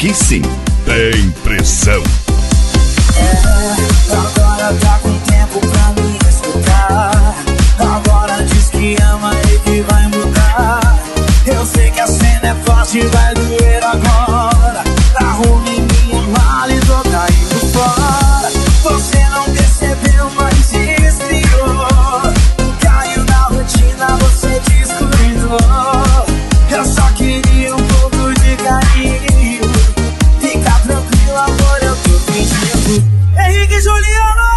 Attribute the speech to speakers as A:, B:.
A: Aqui sim, tem pressão.
B: Agora tá com tempo pra me escutar. Agora diz que ama e que vai mudar. Eu sei que a cena é forte e vai doer agora. Arrume minha mala e tô caindo fora. Você não percebeu, mas esfriou. Caiu na rotina, você descuidou. Eu só queria um pouco de carinho. Fica tranquilo, amor, eu tô fingindo. Henrique e Juliano!